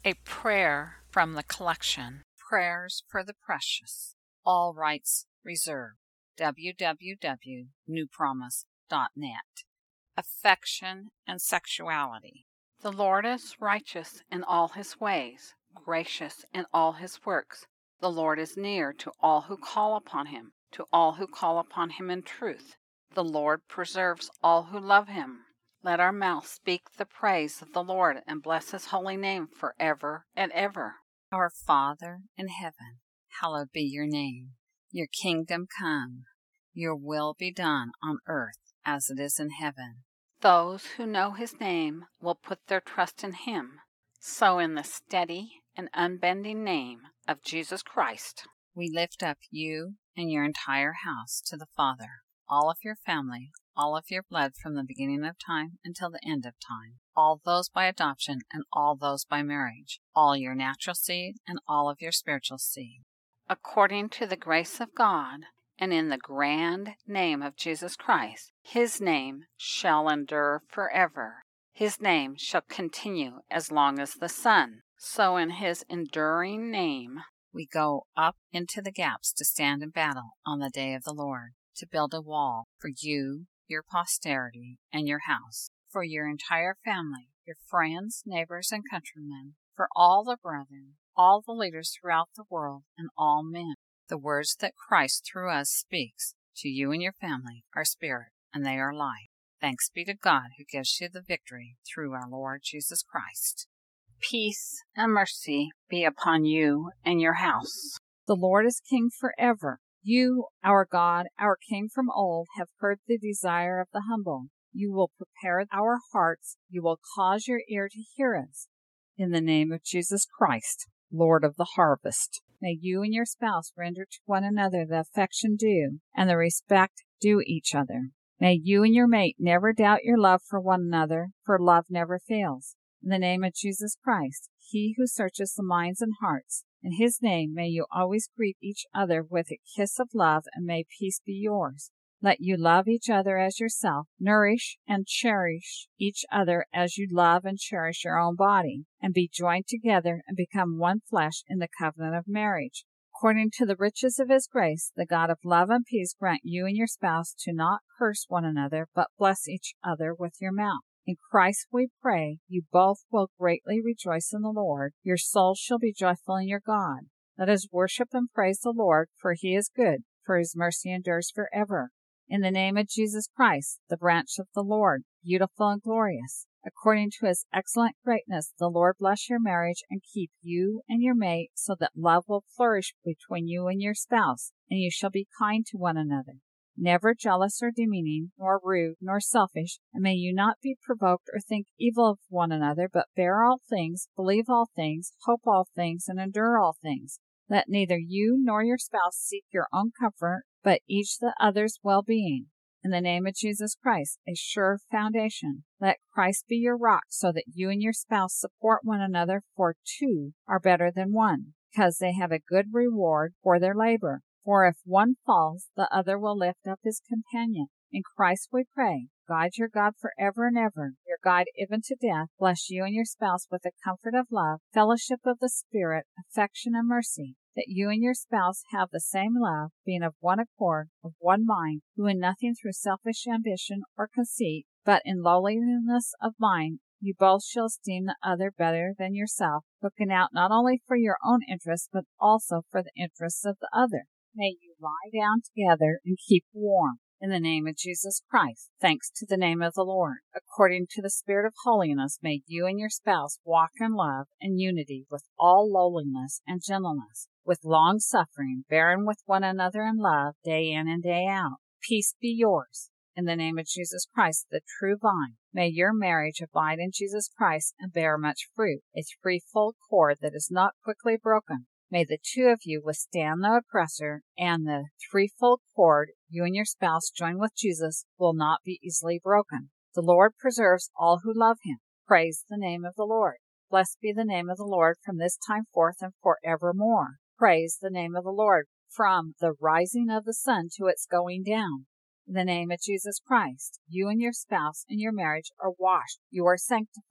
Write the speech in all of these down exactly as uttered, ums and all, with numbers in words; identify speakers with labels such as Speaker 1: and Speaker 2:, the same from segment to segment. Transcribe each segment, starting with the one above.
Speaker 1: A prayer from the collection Prayers for the Precious. All rights reserved. w w w dot new promise dot net. Affection and Sexuality. The Lord is righteous in all his ways, gracious in all his works. The Lord is near to all who call upon him, to all who call upon him in truth. The Lord preserves all who love him. Let our mouth speak the praise of the Lord, and bless his holy name forever and ever. Our Father in heaven, hallowed be your name. Your kingdom come. Your will be done on earth as it is in heaven. Those who know his name will put their trust in him. So in the steady and unbending name of Jesus Christ, we lift up you and your entire house to the Father, all of your family, all of your blood from the beginning of time until the end of time, all those by adoption and all those by marriage, all your natural seed and all of your spiritual seed. According to the grace of God, and in the grand name of Jesus Christ, his name shall endure forever. His name shall continue as long as the sun. So in his enduring name, we go up into the gaps to stand in battle on the day of the Lord, to build a wall for you, your posterity, and your house, for your entire family, your friends, neighbors, and countrymen, for all the brethren, all the leaders throughout the world, and all men. The words that Christ through us speaks to you and your family are spirit, and they are life. Thanks be to God who gives you the victory through our Lord Jesus Christ. Peace and mercy be upon you and your house.
Speaker 2: The Lord is King forever. You, our God, our King from old, have heard the desire of the humble. You will prepare our hearts. You will cause your ear to hear us. In the name of Jesus Christ, Lord of the harvest, may you and your spouse render to one another the affection due and the respect due each other. May you and your mate never doubt your love for one another, for love never fails. In the name of Jesus Christ, he who searches the minds and hearts, in his name may you always greet each other with a kiss of love, and may peace be yours. Let you love each other as yourself, nourish and cherish each other as you love and cherish your own body, and be joined together and become one flesh in the covenant of marriage. According to the riches of his grace, the God of love and peace grant you and your spouse to not curse one another, but bless each other with your mouth. In Christ we pray, you both will greatly rejoice in the Lord. Your souls shall be joyful in your God. Let us worship and praise the Lord, for he is good, for his mercy endures forever. In the name of Jesus Christ, the branch of the Lord, beautiful and glorious. According to his excellent greatness, the Lord bless your marriage and keep you and your mate, so that love will flourish between you and your spouse, and you shall be kind to one another. Never jealous or demeaning, nor rude, nor selfish, and may you not be provoked or think evil of one another, but bear all things, believe all things, hope all things, and endure all things. Let neither you nor your spouse seek your own comfort, but each the other's well-being. In the name of Jesus Christ, a sure foundation, let Christ be your rock, so that you and your spouse support one another, for two are better than one, because they have a good reward for their labor. For if one falls, the other will lift up his companion. In Christ we pray. God your God forever and ever, your guide even to death, bless you and your spouse with the comfort of love, fellowship of the Spirit, affection and mercy, that you and your spouse have the same love, being of one accord, of one mind, who in nothing through selfish ambition or conceit, but in lowliness of mind, you both shall esteem the other better than yourself, looking out not only for your own interests, but also for the interests of the other. May you lie down together and keep warm. In the name of Jesus Christ, thanks to the name of the Lord. According to the Spirit of holiness, may you and your spouse walk in love and unity with all lowliness and gentleness, with long suffering, bearing with one another in love, day in and day out. Peace be yours. In the name of Jesus Christ, the true vine, may your marriage abide in Jesus Christ and bear much fruit, a threefold cord that is not quickly broken. May the two of you withstand the oppressor, and the threefold cord you and your spouse join with Jesus will not be easily broken. The Lord preserves all who love him. Praise the name of the Lord. Blessed be the name of the Lord from this time forth and forevermore. Praise the name of the Lord from the rising of the sun to its going down. In the name of Jesus Christ, you and your spouse and your marriage are washed. You are sanctified.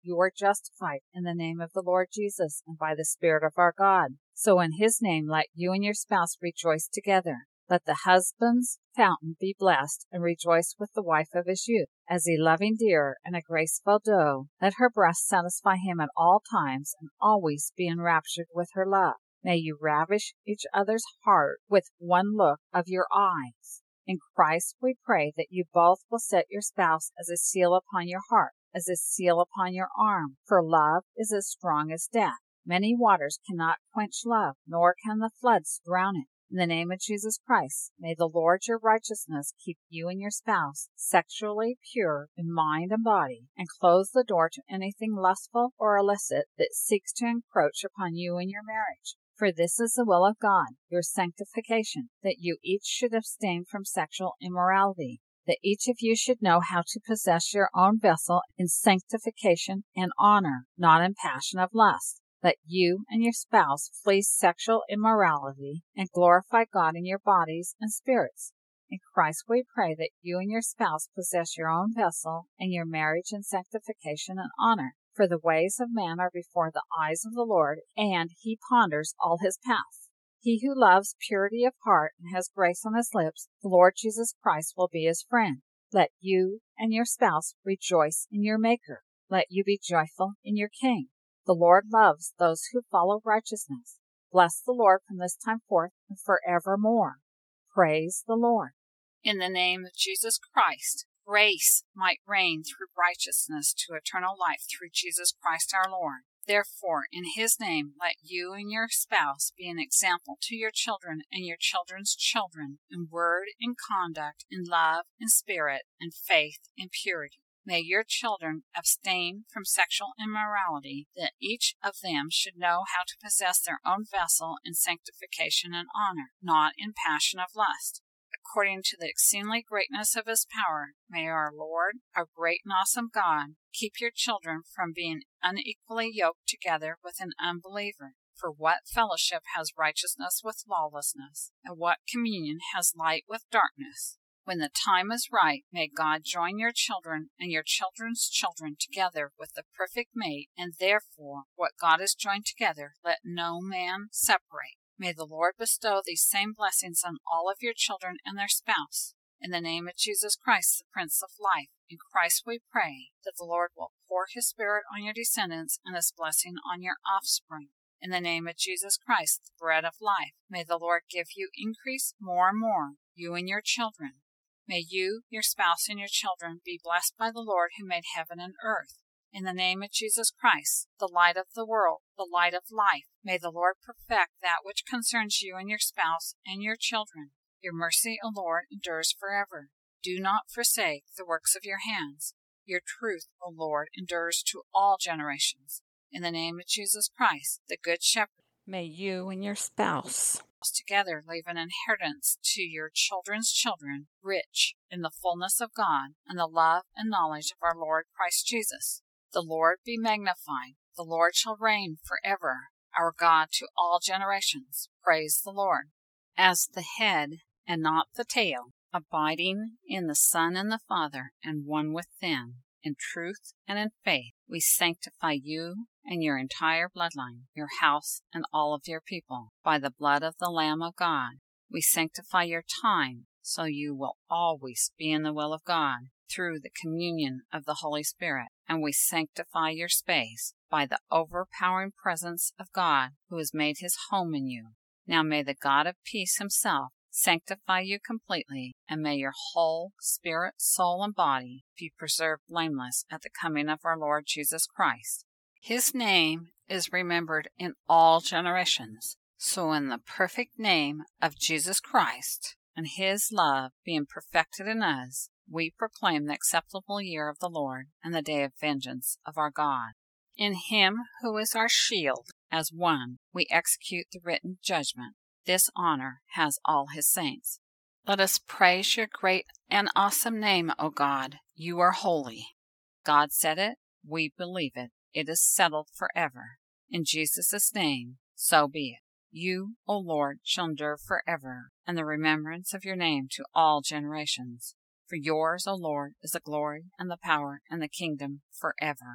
Speaker 2: you are justified in the name of the Lord Jesus and by the Spirit of our God. So in his name let you and your spouse rejoice together. Let the husband's fountain be blessed, and rejoice with the wife of his youth. As a loving deer and a graceful doe, let her breast satisfy him at all times, and always be enraptured with her love. May you ravish each other's heart with one look of your eyes. In Christ we pray that you both will set your spouse as a seal upon your heart, as a seal upon your arm, for love is as strong as death. Many waters cannot quench love, nor can the floods drown it. In the name of Jesus Christ, may the Lord your righteousness keep you and your spouse sexually pure in mind and body, and close the door to anything lustful or illicit that seeks to encroach upon you and your marriage. For this is the will of God, your sanctification, that you each should abstain from sexual immorality, that each of you should know how to possess your own vessel in sanctification and honor, not in passion of lust. Let you and your spouse flee sexual immorality and glorify God in your bodies and spirits. In Christ we pray that you and your spouse possess your own vessel and your marriage in sanctification and honor. For the ways of man are before the eyes of the Lord, and he ponders all his paths. He who loves purity of heart and has grace on his lips, the Lord Jesus Christ will be his friend. Let you and your spouse rejoice in your Maker. Let you be joyful in your King. The Lord loves those who follow righteousness. Bless the Lord from this time forth and forevermore. Praise the Lord.
Speaker 1: In the name of Jesus Christ, grace might reign through righteousness to eternal life through Jesus Christ our Lord. Therefore, in his name, let you and your spouse be an example to your children and your children's children in word, in conduct, in love, in spirit, in faith, in purity. May your children abstain from sexual immorality, that each of them should know how to possess their own vessel in sanctification and honor, not in passion of lust. According to the exceedingly greatness of his power, may our Lord, our great and awesome God, keep your children from being unequally yoked together with an unbeliever. For what fellowship has righteousness with lawlessness, and what communion has light with darkness? When the time is right, may God join your children and your children's children together with the perfect mate, and therefore what God has joined together, let no man separate. May the Lord bestow these same blessings on all of your children and their spouse. In the name of Jesus Christ, the Prince of Life, in Christ we pray that the Lord will pour his Spirit on your descendants and his blessing on your offspring. In the name of Jesus Christ, the Bread of Life, may the Lord give you increase more and more, you and your children. May you, your spouse, and your children be blessed by the Lord who made heaven and earth. In the name of Jesus Christ, the light of the world, the light of life, may the Lord perfect that which concerns you and your spouse and your children. Your mercy, O Lord, endures forever. Do not forsake the works of your hands. Your truth, O Lord, endures to all generations. In the name of Jesus Christ, the Good Shepherd,
Speaker 2: may you and your spouse
Speaker 1: together leave an inheritance to your children's children, rich in the fullness of God and the love and knowledge of our Lord Christ Jesus. The Lord be magnified. The Lord shall reign forever, our God to all generations. Praise the Lord. As the head and not the tail, abiding in the Son and the Father, and one with them, in truth and in faith, we sanctify you and your entire bloodline, your house and all of your people, by the blood of the Lamb of God. We sanctify your time, so you will always be in the will of God, through the communion of the Holy Spirit. And we sanctify your space by the overpowering presence of God, who has made his home in you. Now may the God of peace himself sanctify you completely, and may your whole spirit, soul, and body be preserved blameless at the coming of our Lord Jesus Christ. His name is remembered in all generations. So in the perfect name of Jesus Christ, and his love being perfected in us, we proclaim the acceptable year of the Lord and the day of vengeance of our God. In him who is our shield, as one, we execute the written judgment. This honor has all his saints. Let us praise your great and awesome name, O God. You are holy. God said it. We believe it. It is settled forever. In Jesus' name, so be it. You, O Lord, shall endure forever, and the remembrance of your name to all generations. For yours, O Lord, is the glory and the power and the kingdom forever.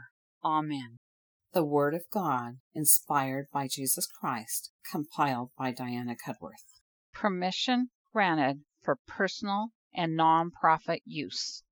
Speaker 1: Amen. The Word of God, inspired by Jesus Christ, compiled by Diana Cudworth. Permission granted for personal and non-profit use.